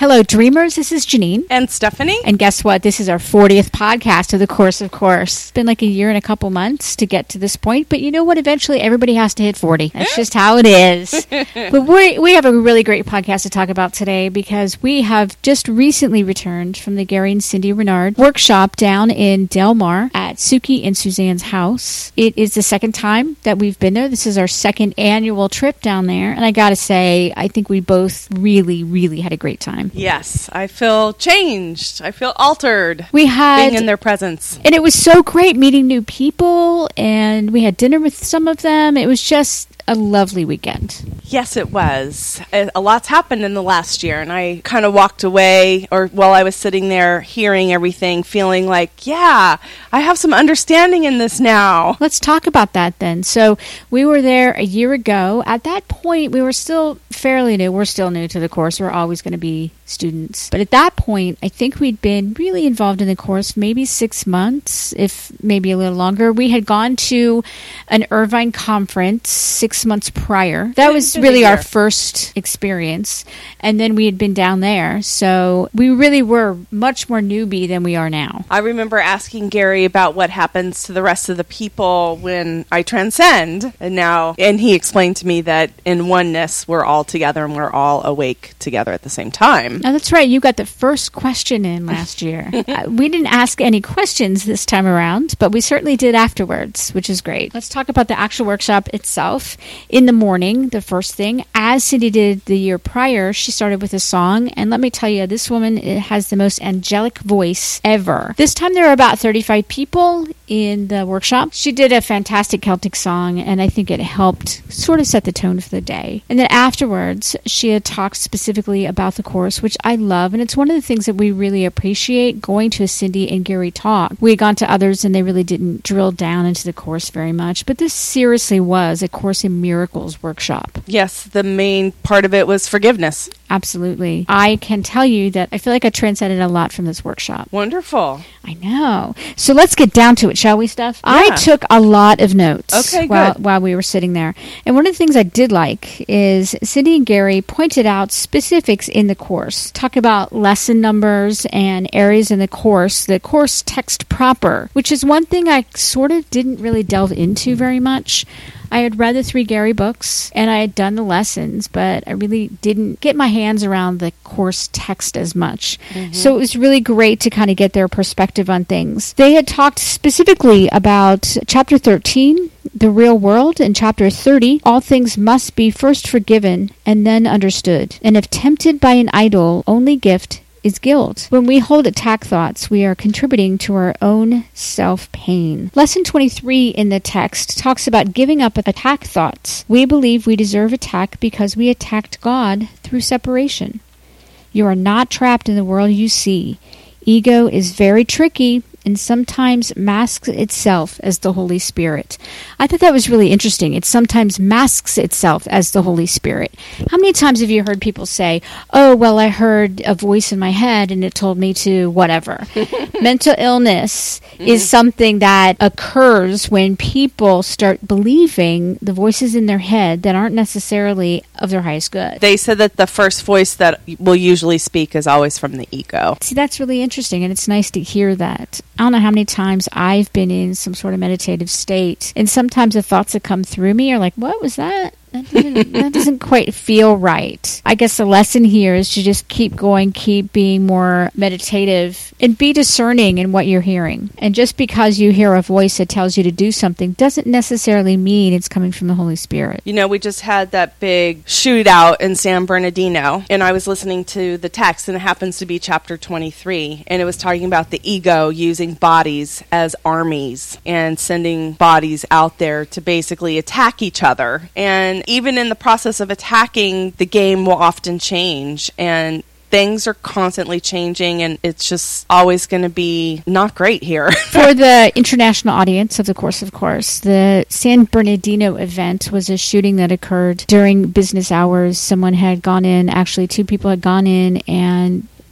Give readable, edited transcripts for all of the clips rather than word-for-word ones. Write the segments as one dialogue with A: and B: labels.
A: Hello, Dreamers. This is Janine.
B: And Stephanie.
A: And guess what? This is our 40th podcast of The Course of Course. It's been like a year and a couple months to get to this point. But you know what? Eventually, everybody has to hit 40. That's just how it is. But we have a really great podcast to talk about today because we have just recently returned from the Gary and Cindy Renard workshop down in Del Mar at Suki and Suzanne's house. It is the second time that we've been there. This is our second annual trip down there. And I got to say, I think we both really had a great time.
B: Yes, I feel changed. I feel altered.
A: We had
B: being in their presence.
A: And it was so great meeting new people, and we had dinner with some of them. It was just a lovely weekend.
B: Yes, it was. A lot's happened in the last year, and I kind of walked away, or while I was sitting there hearing everything, feeling like, yeah, I have some understanding in this now.
A: Let's talk about that then. So we were there a year ago. At that point, we were still fairly new. We're still new to the course. We're always going to be students. But at that point, I think we'd been really involved in the course maybe 6 months, if maybe a little longer. We had gone to an Irvine conference 6 months prior. That was really our first experience. And then we had been down there. So we really were much more newbie than we are now.
B: I remember asking Gary about what happens to the rest of the people when I transcend. And he explained to me that in oneness, we're all together and we're all awake together at the same time.
A: Oh, that's right. You got the first question in last year. We didn't ask any questions this time around, but we certainly did afterwards, which is great. Let's talk about the actual workshop itself. In the morning, the first thing, as Cindy did the year prior, she started with a song. And let me tell you, this woman has the most angelic voice ever. This time there were about 35 people in the workshop. She did a fantastic Celtic song, and I think it helped sort of set the tone for the day. And then afterwards, she had talked specifically about the course, which I love, and it's one of the things that we really appreciate going to a Cindy and Gary talk. We had gone to others, and they really didn't drill down into the course very much, but this seriously was a Course in Miracles workshop.
B: Yes, the main part of it was forgiveness.
A: Absolutely. I can tell you that I feel like I transcended a lot from this workshop.
B: Wonderful.
A: I know. So let's get down to it, shall we, Steph? Yeah. I took a lot of notes while we were sitting there. And one of the things I did like is Cindy and Gary pointed out specifics in the course. Talk about lesson numbers and areas in the course text proper, which is one thing I sort of didn't really delve into very much. I had read the 3 Gary books, and I had done the lessons, but I really didn't get my hands around the course text as much. Mm-hmm. So it was really great to kind of get their perspective on things. They had talked specifically about Chapter 13, the real world, and Chapter 30, all things must be first forgiven and then understood. And if tempted by an idol, only gift is guilt. When we hold attack thoughts, we are contributing to our own self-pain. Lesson 23 in the text talks about giving up attack thoughts. We believe we deserve attack because we attacked God through separation. You are not trapped in the world you see. Ego is very tricky and sometimes masks itself as the Holy Spirit. I thought that was really interesting. It sometimes masks itself as the Holy Spirit. How many times have you heard people say, oh, well, I heard a voice in my head and it told me to whatever. Mental illness is something that occurs when people start believing the voices in their head that aren't necessarily of their highest good.
B: They said that the first voice that will usually speak is always from the ego.
A: See, that's really interesting, and it's nice to hear that. I don't know how many times I've been in some sort of meditative state, and sometimes the thoughts that come through me are like, what was that? That doesn't quite feel right. I guess the lesson here is to just keep going, keep being more meditative, and be discerning in what you're hearing. And just because you hear a voice that tells you to do something doesn't necessarily mean it's coming from the Holy Spirit.
B: You know, we just had that big shootout in San Bernardino, and I was listening to the text, and it happens to be chapter 23, and it was talking about the ego using bodies as armies and sending bodies out there to basically attack each other. And even in the process of attacking, the game will often change, and things are constantly changing, and it's just always going to be not great here.
A: For the international audience of the Course of Course, the San Bernardino event was a shooting that occurred during business hours. Someone had gone in, actually 2 people had gone in and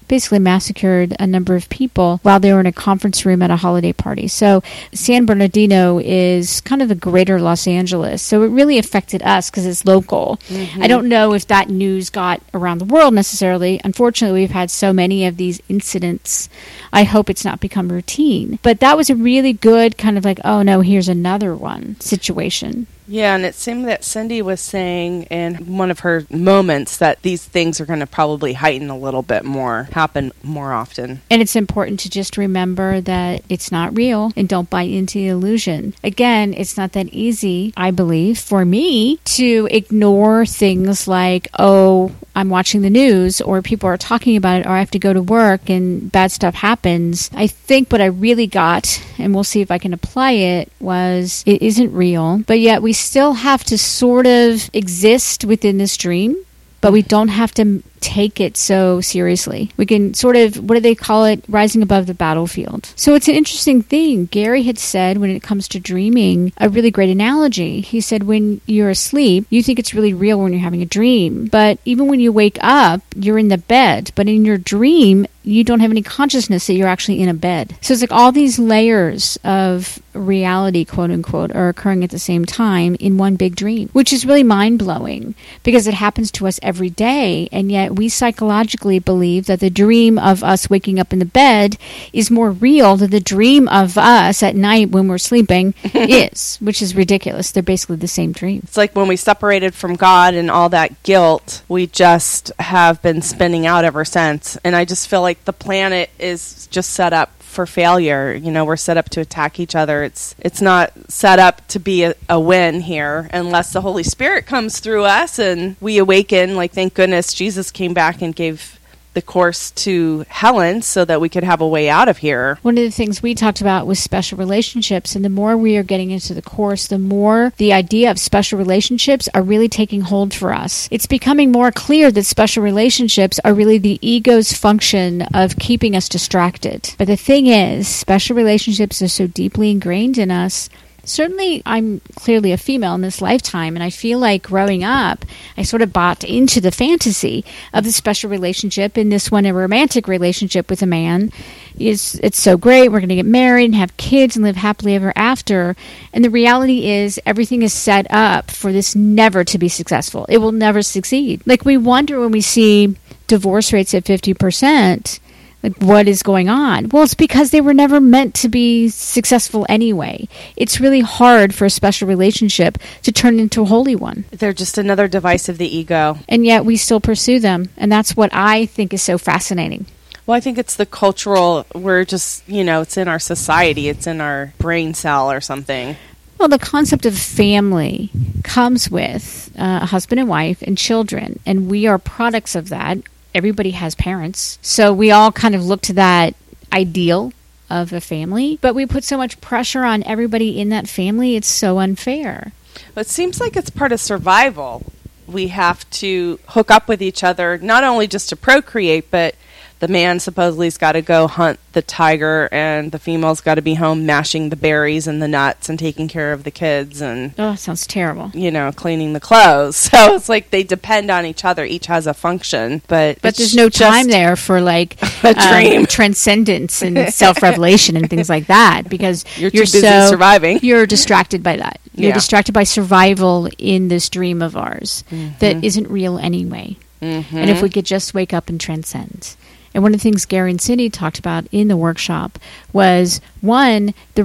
A: basically massacred a number of people while they were in a conference room at a holiday party. So San Bernardino is kind of the greater Los Angeles. So it really affected us because it's local. I don't know if that news got around the world necessarily. Unfortunately, we've had so many of these incidents. I hope it's not become routine. But that was a really good kind of like, oh no, here's another one situation.
B: Yeah, and it seemed that Cindy was saying in one of her moments that these things are going to probably heighten a little bit more, happen more often.
A: And it's important to just remember that it's not real and don't buy into the illusion. Again, it's not that easy, I believe, for me to ignore things like, oh, I'm watching the news or people are talking about it or I have to go to work and bad stuff happens. I think what I really got, and we'll see if I can apply it, was it isn't real, but yet we still have to sort of exist within this dream, but we don't have to take it so seriously. We can sort of, what do they call it, rising above the battlefield. So it's an interesting thing. Gary had said when it comes to dreaming, a really great analogy. He said when you're asleep, you think it's really real when you're having a dream. But even when you wake up, you're in the bed. But in your dream, you don't have any consciousness that you're actually in a bed. So it's like all these layers of reality, quote unquote, are occurring at the same time in one big dream, which is really mind-blowing because it happens to us every day. And yet we psychologically believe that the dream of us waking up in the bed is more real than the dream of us at night when we're sleeping is, which is ridiculous. They're basically the same dream.
B: It's like when we separated from God and all that guilt, we just have been spinning out ever since. And I just feel like the planet is just set up for failure. You know, we're set up to attack each other. It's not set up to be a win here unless the Holy Spirit comes through us and we awaken. Like, thank goodness Jesus came back and gave the course to Helen so that we could have a way out of here.
A: One of the things we talked about was special relationships, and the more we are getting into the course, the more the idea of special relationships are really taking hold for us. It's becoming more clear that special relationships are really the ego's function of keeping us distracted. But the thing is, special relationships are so deeply ingrained in us. Certainly, I'm clearly a female in this lifetime, and I feel like growing up, I sort of bought into the fantasy of the special relationship, and this one, a romantic relationship with a man. It's so great, we're going to get married and have kids and live happily ever after. And the reality is, everything is set up for this never to be successful. It will never succeed. Like, we wonder when we see divorce rates at 50%, like, what is going on? Well, it's because they were never meant to be successful anyway. It's really hard for a special relationship to turn into a holy one.
B: They're just another device of the ego.
A: And yet we still pursue them. And that's what I think is so fascinating.
B: Well, I think it's the cultural, we're just, it's in our society. It's in our brain cell or something.
A: Well, the concept of family comes with a husband and wife and children. And we are products of that. Everybody has parents. So we all kind of look to that ideal of a family. But we put so much pressure on everybody in that family. It's so unfair.
B: But it seems like it's part of survival. We have to hook up with each other, not only just to procreate, but the man supposedly has got to go hunt the tiger and the female's got to be home mashing the berries and the nuts and taking care of the kids and
A: sounds terrible.
B: Cleaning the clothes. So it's like they depend on each other. Each has a function, but
A: there's no time there for like
B: a dream,
A: transcendence and self-revelation and things like that because
B: you're too busy surviving.
A: You're distracted by that. You're distracted by survival in this dream of ours that isn't real anyway. And if we could just wake up and transcend. And one of the things Gary and Cindy talked about in the workshop was, one, the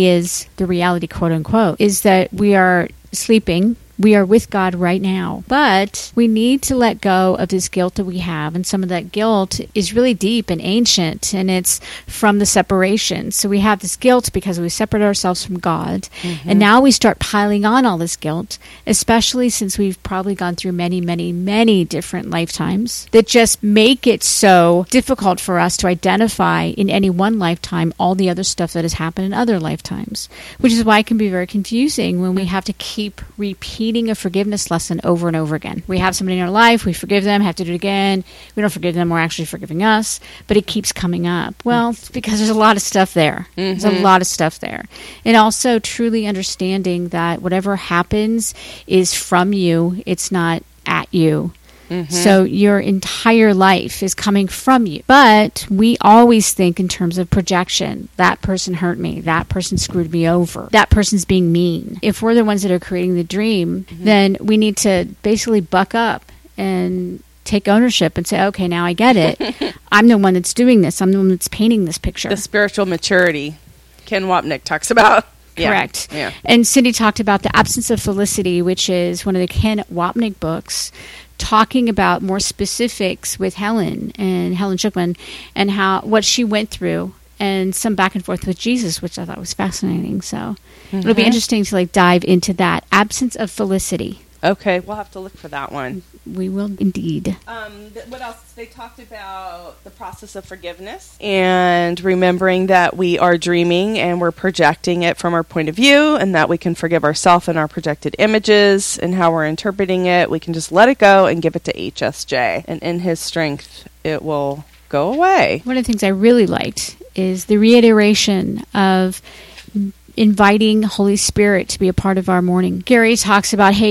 A: reality, quote unquote, is that we are sleeping. We are with God right now. But we need to let go of this guilt that we have. And some of that guilt is really deep and ancient, and it's from the separation. So we have this guilt because we separate ourselves from God. And now we start piling on all this guilt, especially since we've probably gone through many, many, many different lifetimes that just make it so difficult for us to identify in any one lifetime all the other stuff that has happened in other lifetimes, which is why it can be very confusing when we have to keep repeating a forgiveness lesson over and over again. We have somebody in our life, we forgive them, have to do it again. We don't forgive them, we're actually forgiving us, but it keeps coming up. Well, it's because there's a lot of stuff there. There's a lot of stuff there. And also truly understanding that whatever happens is from you, it's not at you. Mm-hmm. So your entire life is coming from you. But we always think in terms of projection. That person hurt me. That person screwed me over. That person's being mean. If we're the ones that are creating the dream, then we need to basically buck up and take ownership and say, okay, now I get it. I'm the one that's doing this. I'm the one that's painting this picture.
B: The spiritual maturity Ken Wapnick talks about.
A: Correct. Yeah. And Cindy talked about The Absence of Felicity, which is one of the Ken Wapnick books, talking about more specifics with Helen Schucman and what she went through and some back and forth with Jesus, which I thought was fascinating. So it'll be interesting to dive into that. Absence of Felicity.
B: Okay, we'll have to look for that one.
A: We will indeed.
B: What else? They talked about the process of forgiveness and remembering that we are dreaming and we're projecting it from our point of view, and that we can forgive ourselves and our projected images and how we're interpreting it. We can just let it go and give it to HSJ, and in his strength, it will go away.
A: One of the things I really liked is the reiteration of inviting Holy Spirit to be a part of our morning. Gary talks about, hey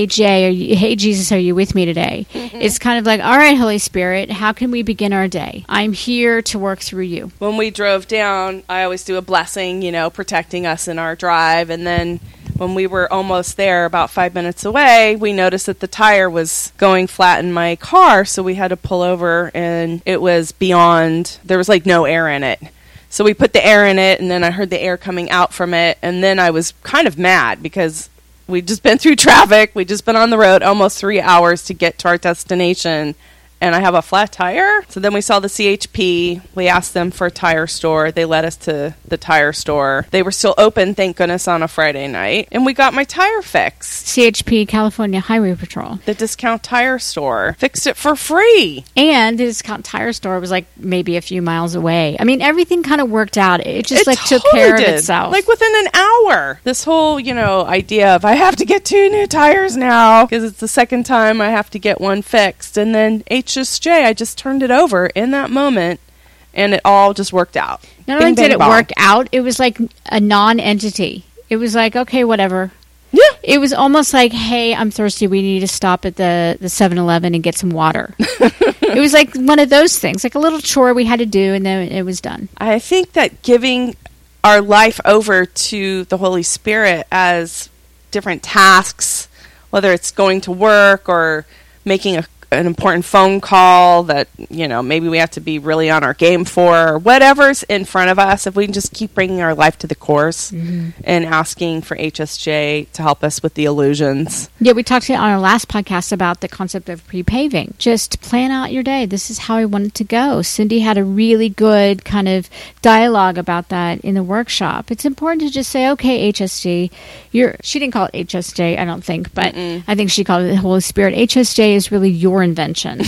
A: Jesus, are you with me today? It's kind of like, all right, Holy Spirit, how can we begin our day? I'm here to work through you.
B: When we drove down, I always do a blessing, protecting us in our drive. And then when we were almost there, about 5 minutes away, we noticed that the tire was going flat in my car. So we had to pull over, and it was beyond, there was no air in it. So we put the air in it, and then I heard the air coming out from it, and then I was kind of mad because we'd just been through traffic. We'd just been on the road almost 3 hours to get to our destination, and I have a flat tire. So then we saw the CHP. We asked them for a tire store. They led us to the tire store. They were still open, thank goodness, on a Friday night, and we got my tire fixed.
A: CHP, California Highway Patrol.
B: The discount tire store. Fixed it for free.
A: And the discount tire store was maybe a few miles away. I mean, everything kind of worked out. It just took care of itself.
B: Within an hour. This whole, idea of I have to get 2 new tires now because it's the second time I have to get one fixed. And then HSJ, I just turned it over in that moment, and it all just worked out.
A: Not only did it work out, it was like a non-entity. It was like, okay, whatever.
B: Yeah.
A: It was almost like, hey, I'm thirsty. We need to stop at the 7-Eleven and get some water. It was like one of those things, like a little chore we had to do, and then it was done.
B: I think that giving our life over to the Holy Spirit as different tasks, whether it's going to work or making an important phone call that, maybe we have to be really on our game for, or whatever's in front of us, if we can just keep bringing our life to the course and asking for HSJ to help us with the illusions.
A: Yeah, we talked on our last podcast about the concept of pre-paving. Just plan out your day. This is how I want it to go. Cindy had a really good kind of dialogue about that in the workshop. It's important to just say, okay, HSJ, she didn't call it HSJ, I don't think, but I think she called it the Holy Spirit. HSJ is really your invention.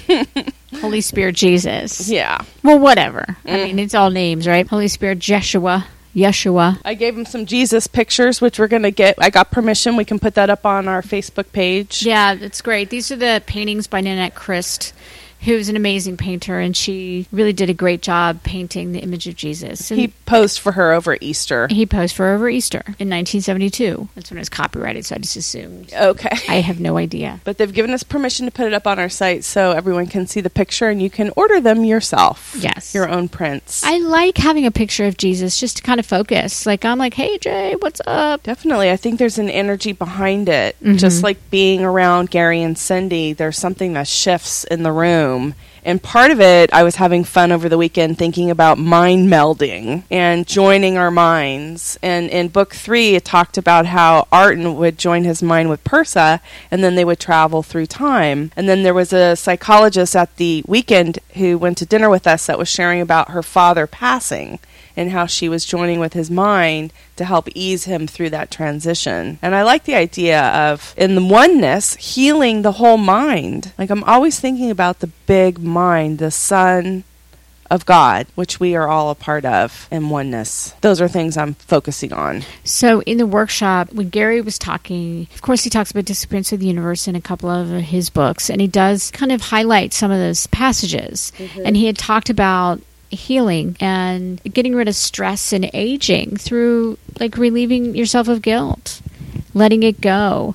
A: Holy Spirit Jesus.
B: Yeah.
A: Well, whatever. I mean, it's all names, right? Holy Spirit Yeshua.
B: I gave him some Jesus pictures, which we're going to get. I got permission. We can put that up on our Facebook page.
A: Yeah, that's great. These are the paintings by Nanette Christ, who's an amazing painter, and she really did a great job painting the image of Jesus. And
B: he posed for her over Easter.
A: He posed for her over Easter in 1972. That's when it was copyrighted, so I just assumed.
B: Okay.
A: I have no idea.
B: But they've given us permission to put it up on our site so everyone can see the picture, and you can order them yourself.
A: Yes.
B: Your own prints.
A: I like having a picture of Jesus just to kind of focus. I'm like, hey, Jay, what's up?
B: Definitely. I think there's an energy behind it. Just like being around Gary and Cindy, there's something that shifts in the room. And part of it, I was having fun over the weekend thinking about mind melding and joining our minds. And in book 3, it talked about how Arden would join his mind with Persa, and then they would travel through time. And then there was a psychologist at the weekend who went to dinner with us that was sharing about her father passing and how she was joining with his mind to help ease him through that transition. And I like the idea of, in the oneness, healing the whole mind. I'm always thinking about the big mind, the Son of God, which we are all a part of in oneness. Those are things I'm focusing on.
A: So in the workshop, when Gary was talking, of course he talks about Disappearance of the Universe in a couple of his books, and he does kind of highlight some of those passages. And he had talked about healing and getting rid of stress and aging through relieving yourself of guilt, letting it go.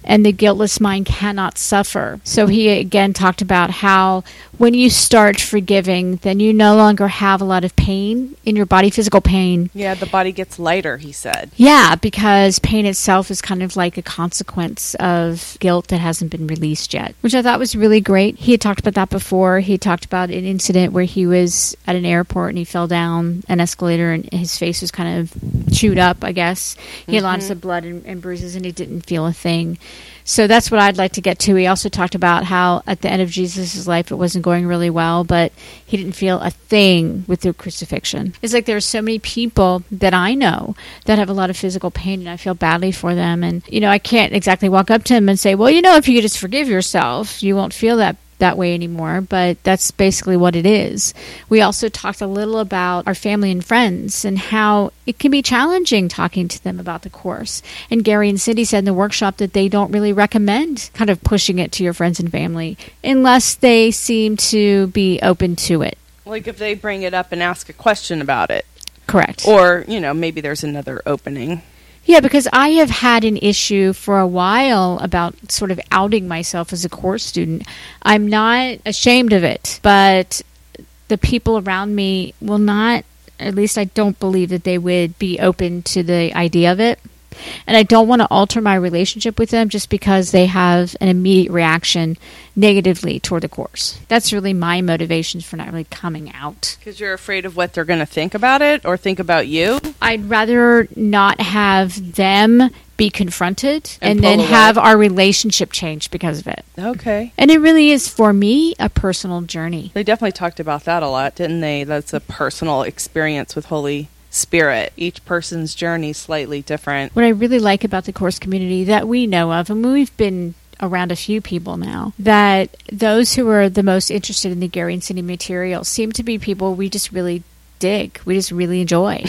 A: and the guiltless mind cannot suffer. So he again talked about how when you start forgiving, then you no longer have a lot of pain in your body, physical pain.
B: Yeah, the body gets lighter, he said.
A: Yeah, because pain itself is kind of like a consequence of guilt that hasn't been released yet, which I thought was really great. He had talked about that before. He talked about an incident where he was at an airport and he fell down an escalator and his face was kind of chewed up, I guess. He had lots of blood and bruises and he didn't feel a thing. So that's what I'd like to get to. He also talked about how at the end of Jesus' life it wasn't going really well, but he didn't feel a thing with the crucifixion. It's like there are so many people that I know that have a lot of physical pain, and I feel badly for them. And, I can't exactly walk up to him and say, well, if you could just forgive yourself, you won't feel that way anymore, but that's basically what it is. We also talked a little about our family and friends and how it can be challenging talking to them about the Course. And Gary and Cindy said in the workshop that they don't really recommend kind of pushing it to your friends and family unless they seem to be open to it.
B: Like if they bring it up and ask a question about it.
A: Correct.
B: Or, maybe there's another opening.
A: Yeah, because I have had an issue for a while about sort of outing myself as a Course student. I'm not ashamed of it, but the people around me will not, at least I don't believe that they would be open to the idea of it. And I don't want to alter my relationship with them just because they have an immediate reaction negatively toward the Course. That's really my motivation for not really coming out.
B: Because you're afraid of what they're going to think about it or think about you?
A: I'd rather not have them be confronted and then have our relationship change because of it.
B: Okay.
A: And it really is, for me, a personal journey.
B: They definitely talked about that a lot, didn't they? That's a personal experience with Holy Spirit. Each person's journey is slightly different.
A: What I really like about the Course community that we know of, and we've been around a few people now, that those who are the most interested in the Gary and Cindy material seem to be people we just really dig. We just really enjoy.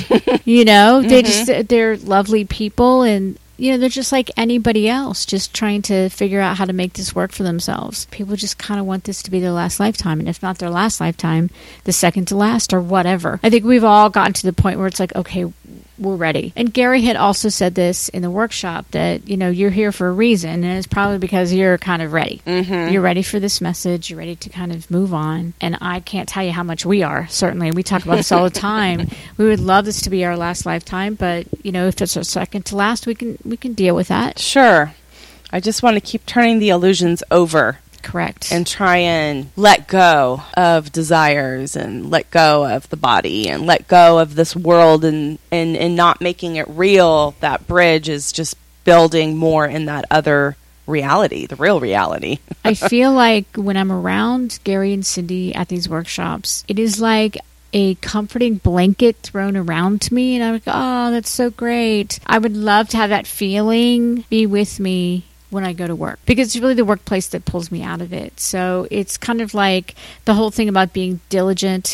A: They're lovely people, and they're just like anybody else, just trying to figure out how to make this work for themselves. People just kind of want this to be their last lifetime, and if not their last lifetime, the second to last or whatever. I think we've all gotten to the point where it's like, okay, we're ready. And Gary had also said this in the workshop that, you're here for a reason, and it's probably because you're kind of ready. Mm-hmm. You're ready for this message. You're ready to kind of move on. And I can't tell you how much we are, certainly. We talk about this all the time. We would love this to be our last lifetime, but, if it's our second to last, we can deal with that.
B: Sure. I just want to keep turning the illusions over.
A: Correct.
B: And try and let go of desires and let go of the body and let go of this world and not making it real. That bridge is just building more in that other reality, the real reality.
A: I feel like when I'm around Gary and Cindy at these workshops, it is like a comforting blanket thrown around me, and I'm like, oh, that's so great. I would love to have that feeling be with me when I go to work, because it's really the workplace that pulls me out of it. So it's kind of like the whole thing about being diligent,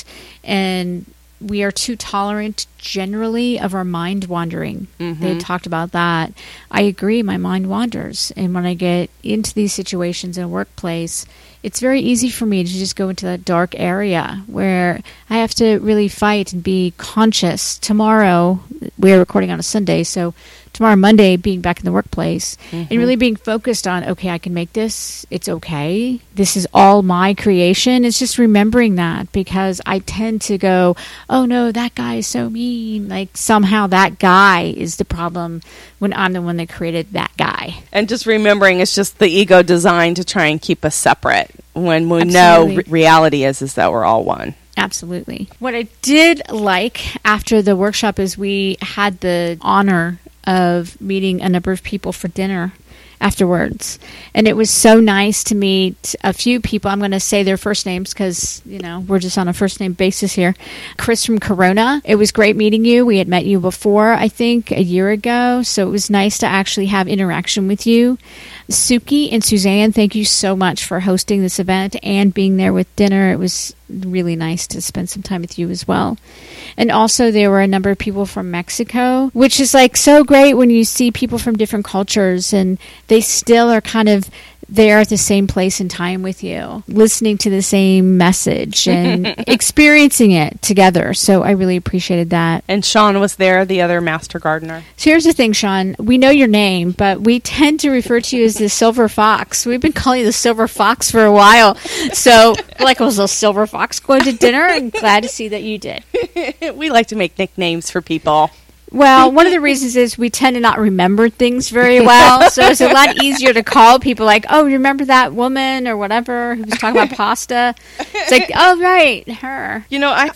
A: and we are too tolerant generally of our mind wandering. Mm-hmm. They talked about that. I agree, my mind wanders. And when I get into these situations in a workplace, it's very easy for me to just go into that dark area where I have to really fight and be conscious. Tomorrow, we're recording on a Sunday, so tomorrow, Monday, being back in the workplace, and really being focused on, okay, I can make this. It's okay. This is all my creation. It's just remembering that, because I tend to go, oh no, that guy is so mean. Like somehow that guy is the problem when I'm the one that created that guy.
B: And just remembering it's just the ego designed to try and keep us separate when we
A: Absolutely.
B: know reality is that we're all one.
A: Absolutely. What I did like after the workshop is we had the honor of meeting a number of people for dinner afterwards. And it was so nice to meet a few people. I'm going to say their first names because, we're just on a first name basis here. Chris from Corona. It was great meeting you. We had met you before, I think, a year ago. So it was nice to actually have interaction with you. Suki and Suzanne, thank you so much for hosting this event and being there with dinner. It was really nice to spend some time with you as well. And also there were a number of people from Mexico, which is like so great when you see people from different cultures and they still are kind of there at the same place and time with you, listening to the same message and experiencing it together. So I really appreciated that.
B: And Sean was there, the other master gardener.
A: So here's the thing, Sean. We know your name, but we tend to refer to you as the Silver Fox. We've been calling you the Silver Fox for a while. So, like, was a Silver Fox going to dinner? I'm glad to see that you did.
B: We like to make nicknames for people.
A: Well, one of the reasons is we tend to not remember things very well. So it's a lot easier to call people like, oh, remember that woman or whatever who was talking about pasta? It's like, oh, right, her.
B: You know, I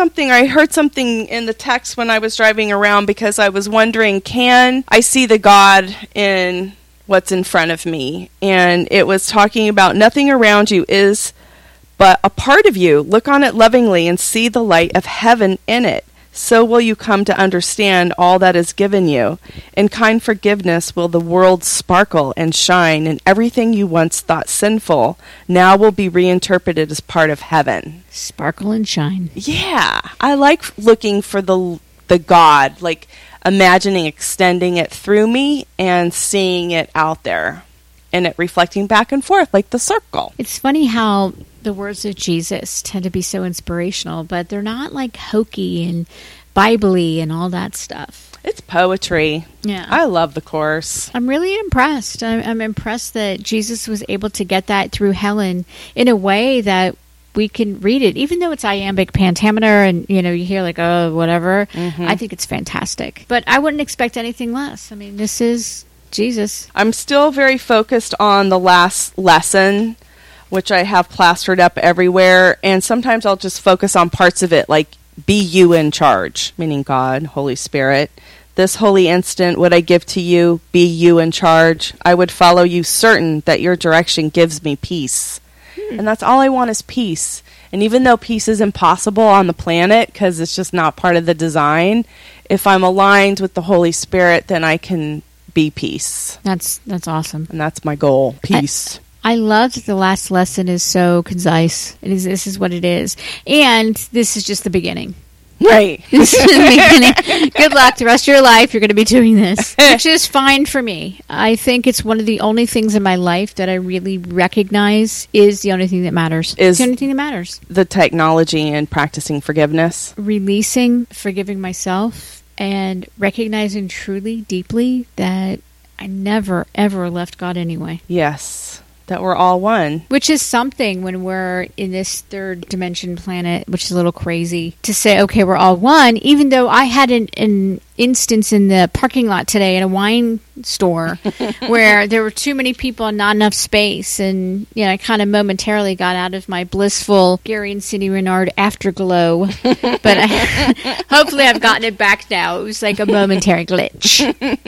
B: heard something in the text when I was driving around because I was wondering, can I see the God in what's in front of me? And it was talking about nothing around you is but a part of you. Look on it lovingly and see the light of heaven in it. So will you come to understand all that is given you. In kind forgiveness will the world sparkle and shine, and everything you once thought sinful now will be reinterpreted as part of heaven.
A: Sparkle and shine.
B: Yeah. I like looking for the God, like imagining extending it through me and seeing it out there and it reflecting back and forth like the circle.
A: It's funny how the words of Jesus tend to be so inspirational, but they're not like hokey and Bible-y and all that stuff.
B: It's poetry.
A: Yeah.
B: I love the course.
A: I'm really impressed. I'm impressed that Jesus was able to get that through Helen in a way that we can read it, even though it's iambic pentameter and, you know, you hear like, oh, whatever. Mm-hmm. I think it's fantastic. But I wouldn't expect anything less. I mean, this is Jesus.
B: I'm still very focused on the last lesson, which I have plastered up everywhere. And sometimes I'll just focus on parts of it, like be you in charge, meaning God, Holy Spirit. This holy instant would I give to you, be you in charge. I would follow you certain that your direction gives me peace. And that's all I want is peace. And even though peace is impossible on the planet because it's just not part of the design, if I'm aligned with the Holy Spirit, then I can be peace.
A: That's awesome.
B: And that's my goal, peace.
A: I love that the last lesson is so concise. This is what it is. And this is just the beginning.
B: Right.
A: This is the beginning. Good luck. The rest of your life, you're going to be doing this, which is fine for me. I think it's one of the only things in my life that I really recognize is the only thing that matters. It's the only thing that matters.
B: The technology and practicing forgiveness.
A: Releasing, forgiving myself, and recognizing truly, deeply that I never, ever left God anyway.
B: Yes. That we're all one.
A: Which is something when we're in this third dimension planet, which is a little crazy to say, okay, we're all one, even though I had an instance in the parking lot today at a wine store where there were too many people and not enough space. And, you know, I kind of momentarily got out of my blissful Gary and Cindy Renard afterglow. But hopefully I've gotten it back now. It was like a momentary glitch.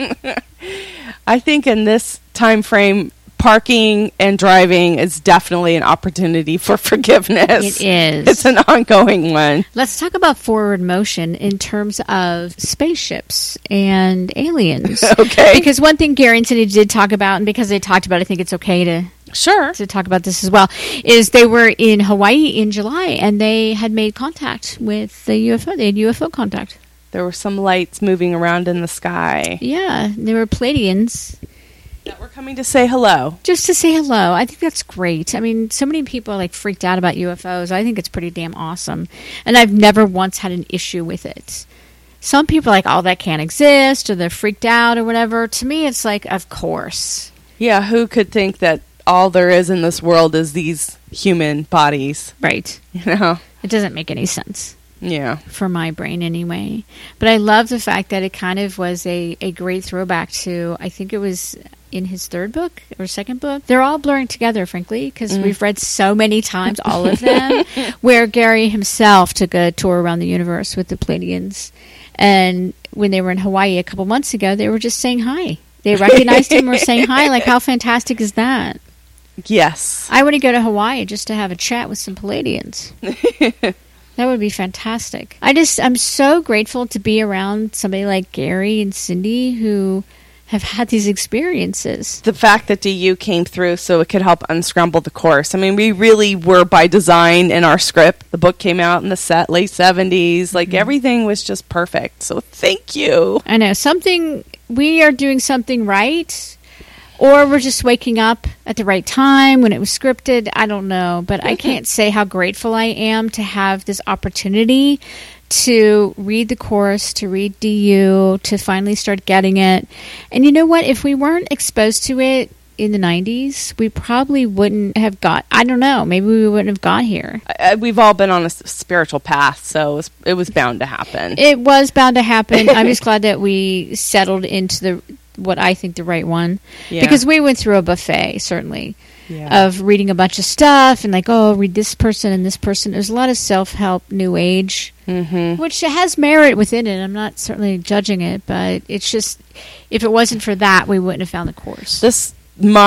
B: I think in this time frame, parking and driving is definitely an opportunity for forgiveness.
A: It is.
B: It's an ongoing one.
A: Let's talk about forward motion in terms of spaceships and aliens.
B: Okay.
A: Because one thing Gary and Cindy did talk about, and because they talked about it, I think it's okay to talk about this as well, is they were in Hawaii in July, and they had made contact with the UFO. They had UFO contact.
B: There were some lights moving around in the sky.
A: Yeah, they were Pleiadians.
B: That we're coming to say hello.
A: Just to say hello. I think that's great. I mean, so many people are like freaked out about UFOs. I think it's pretty damn awesome. And I've never once had an issue with it. Some people are like, oh, that can't exist, or they're freaked out or whatever. To me, it's like, of course.
B: Yeah, who could think that all there is in this world is these human bodies?
A: Right.
B: You know?
A: It doesn't make any sense.
B: Yeah.
A: For my brain anyway. But I love the fact that it kind of was a great throwback to, I think it was in his third book or second book. They're all blurring together, frankly, because we've read so many times, all of them, where Gary himself took a tour around the universe with the Pleiadians. And when they were in Hawaii a couple months ago, they were just saying hi. They recognized him or were saying hi. Like, how fantastic is that?
B: Yes.
A: I want to go to Hawaii just to have a chat with some Pleiadians. That would be fantastic. I'm so grateful to be around somebody like Gary and Cindy who have had these experiences.
B: The fact that DU came through so it could help unscramble the course. I mean, we really were by design in our script. The book came out in the late 70s. Like, everything was just perfect. So thank you.
A: I know. We are doing something right. Or we're just waking up at the right time when it was scripted. I don't know. But I can't say how grateful I am to have this opportunity to read the course, to read DU, to finally start getting it. And you know what? If we weren't exposed to it in the 90s, we probably wouldn't have I don't know, maybe we wouldn't have got here.
B: We've all been on a spiritual path, so it was bound to happen.
A: It was bound to happen. I'm just glad that we settled into what I think the right one. Yeah. Because we went through a buffet, certainly, of reading a bunch of stuff and like, read this person and this person. There's a lot of self-help, new age, which has merit within it. I'm not certainly judging it, but it's just, if it wasn't for that, we wouldn't have found the course.
B: This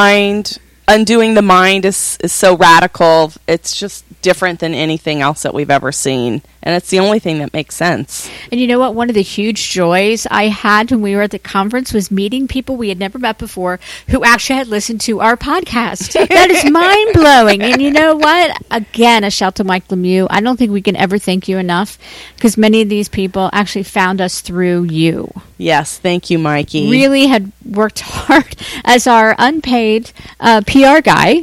B: undoing the mind is so radical. It's just different than anything else that we've ever seen. And it's the only thing that makes sense.
A: And you know what? One of the huge joys I had when we were at the conference was meeting people we had never met before who actually had listened to our podcast. That is mind-blowing. And you know what? Again, a shout to Mike Lemieux. I don't think we can ever thank you enough, because many of these people actually found us through you.
B: Yes, thank you, Mikey.
A: Really had worked hard as our unpaid PR guy.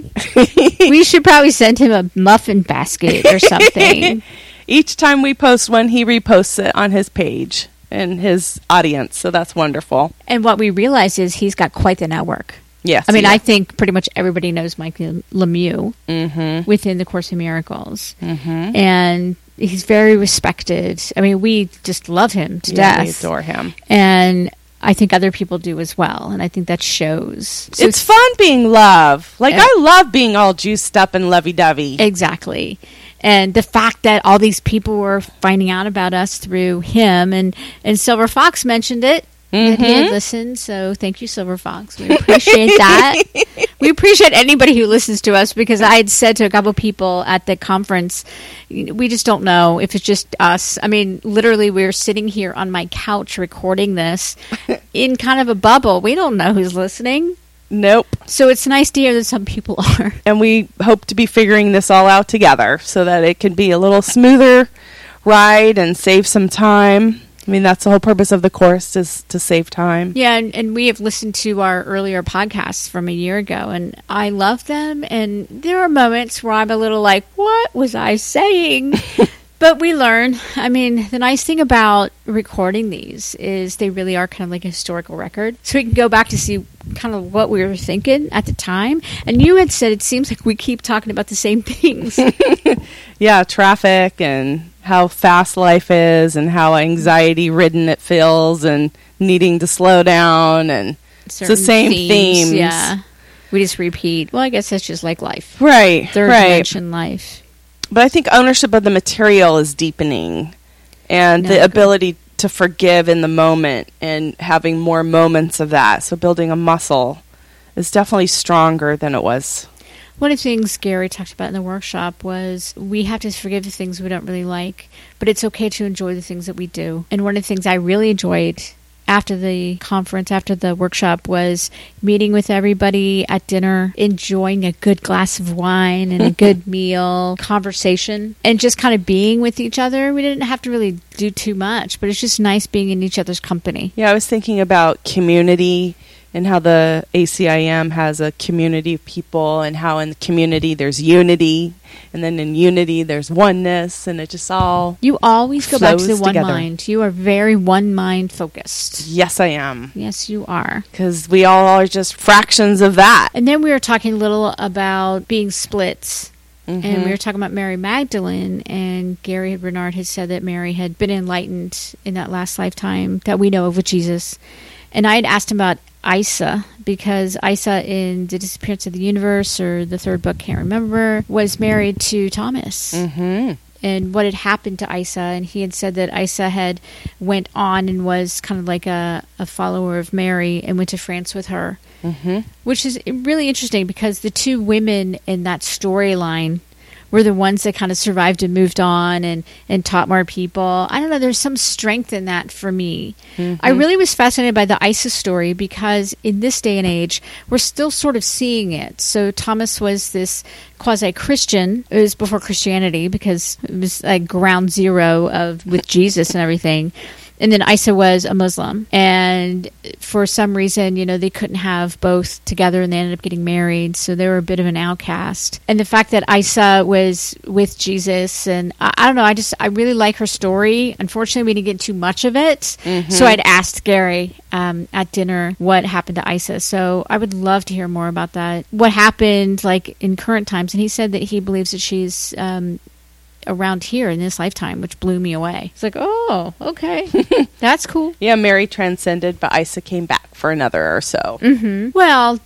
A: We should probably send him a muffin basket or something.
B: Each time we post one, he reposts it on his page and his audience, so that's wonderful.
A: And what we realize is he's got quite the network.
B: Yes.
A: I mean, I think pretty much everybody knows Mike Lemieux within the Course in Miracles. And he's very respected. I mean, we just love him to death.
B: We adore him.
A: And I think other people do as well, and I think that shows.
B: So it's fun being love. Like, I love being all juiced up and lovey-dovey.
A: Exactly. And the fact that all these people were finding out about us through him, and Silver Fox mentioned it, that he had listened, so thank you, Silver Fox. We appreciate that. We appreciate anybody who listens to us, because I had said to a couple people at the conference, we just don't know if it's just us. I mean, literally, we're sitting here on my couch recording this in kind of a bubble. We don't know who's listening.
B: Nope.
A: So it's nice to hear that some people are.
B: And we hope to be figuring this all out together so that it can be a little smoother ride and save some time. I mean, that's the whole purpose of the course, is to save time.
A: Yeah, and we have listened to our earlier podcasts from a year ago, and I love them. And there are moments where I'm a little like, what was I saying? But we learn. I mean, the nice thing about recording these is they really are kind of like a historical record. So we can go back to see kind of what we were thinking at the time. And you had said it seems like we keep talking about the same things.
B: Yeah, traffic and how fast life is and how anxiety-ridden it feels and needing to slow down. And it's the same themes.
A: Yeah. We just repeat. Well, I guess that's just like life.
B: Right.
A: Third dimension life.
B: But I think ownership of the material is deepening, and the ability to forgive in the moment and having more moments of that. So building a muscle is definitely stronger than it was.
A: One of the things Gary talked about in the workshop was we have to forgive the things we don't really like, but it's okay to enjoy the things that we do. And one of the things I really enjoyed after the conference, after the workshop, was meeting with everybody at dinner, enjoying a good glass of wine and a good meal, conversation, and just kind of being with each other. We didn't have to really do too much, but it's just nice being in each other's company.
B: Yeah, I was thinking about community and how the ACIM has a community of people, and how in the community there's unity, and then in unity there's oneness, and it just all
A: You always go back to the one
B: together.
A: mind. You are very one mind focused.
B: Yes, I am.
A: Yes, you are.
B: Because we all are just fractions of that.
A: And then we were talking a little about being splits. And we were talking about Mary Magdalene, and Gary Renard had said that Mary had been enlightened in that last lifetime that we know of with Jesus. And I had asked him about Isa, because Isa in The Disappearance of the Universe, or the third book, can't remember, was married to Thomas. And what had happened to Isa. And he had said that Isa had went on and was kind of like a follower of Mary and went to France with her. Which is really interesting, because the two women in that storyline were the ones that kind of survived and moved on and taught more people. I don't know, there's some strength in that for me. I really was fascinated by the Isa story, because in this day and age, we're still sort of seeing it. So Thomas was this quasi-Christian. It was before Christianity, because it was like ground zero with Jesus and everything. And then Isa was a Muslim. And for some reason, they couldn't have both together, and they ended up getting married. So they were a bit of an outcast. And the fact that Isa was with Jesus, and I don't know, I really like her story. Unfortunately, we didn't get too much of it. Mm-hmm. So I'd asked Gary at dinner what happened to Isa. So I would love to hear more about that. What happened like in current times. And he said that he believes that she's around here in this lifetime, which blew me away. It's like, oh, okay. That's cool.
B: Yeah, Mary transcended, but Isa came back for another or so.
A: Mm-hmm. Well,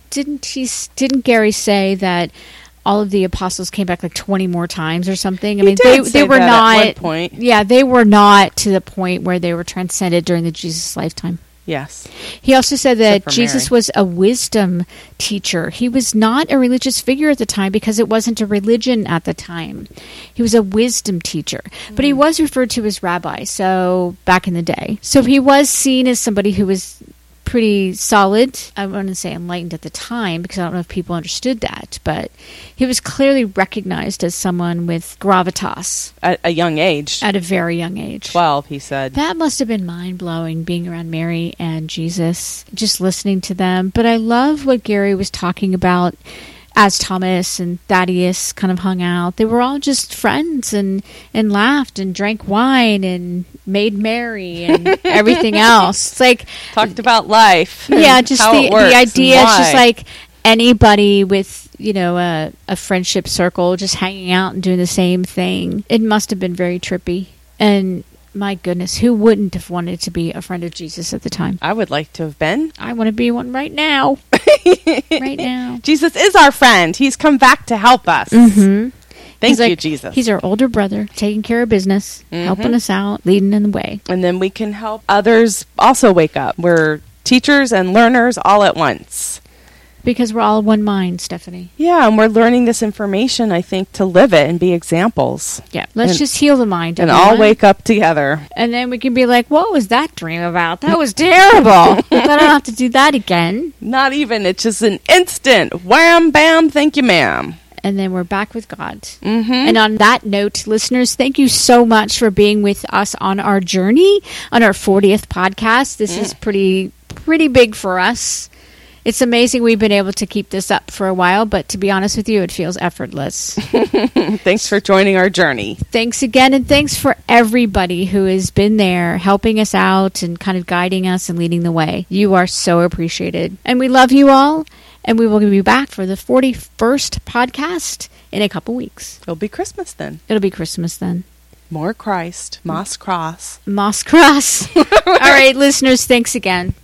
A: didn't Gary say that all of the apostles came back like 20 more times or something? I mean, they were not
B: at one point.
A: Yeah, they were not to the point where they were transcended during the Jesus lifetime.
B: Yes.
A: He also said that Jesus was a wisdom teacher. He was not a religious figure at the time because it wasn't a religion at the time. He was a wisdom teacher. But he was referred to as rabbi, so back in the day. So he was seen as somebody who was pretty solid. I wouldn't say enlightened at the time because I don't know if people understood that, but he was clearly recognized as someone with gravitas.
B: At a young age.
A: At a very young age.
B: 12, he said.
A: That must have been mind-blowing, being around Mary and Jesus, just listening to them. But I love what Gary was talking about as Thomas and Thaddeus kind of hung out. They were all just friends and laughed and drank wine and made merry and everything else. It's like
B: talked about life.
A: Yeah, just the idea. It's just like anybody with a friendship circle just hanging out and doing the same thing. It must have been very trippy. And my goodness, who wouldn't have wanted to be a friend of Jesus at the time?
B: I would like to have been.
A: I want to be one right now. Right now.
B: Jesus is our friend. He's come back to help us.
A: Mm-hmm.
B: Thank you, Jesus.
A: He's our older brother, taking care of business, helping us out, leading in the way.
B: And then we can help others also wake up. We're teachers and learners all at once.
A: Because we're all one mind, Stephanie.
B: Yeah, and we're learning this information, I think, to live it and be examples.
A: Yeah, let's just heal the mind.
B: And all wake up together.
A: And then we can be like, what was that dream about? That was terrible. I don't have to do that again.
B: Not even. It's just an instant. Wham, bam, thank you, ma'am.
A: And then we're back with God. Mm-hmm. And on that note, listeners, thank you so much for being with us on our journey, on our 40th podcast. This is pretty big for us. It's amazing we've been able to keep this up for a while, but to be honest with you, it feels effortless.
B: Thanks for joining our journey.
A: Thanks again, and thanks for everybody who has been there helping us out and kind of guiding us and leading the way. You are so appreciated. And we love you all, and we will be back for the 41st podcast in a couple weeks.
B: It'll be Christmas then.
A: It'll be Christmas then.
B: More Christ. Moss Cross.
A: Moss Cross. All right, listeners, thanks again.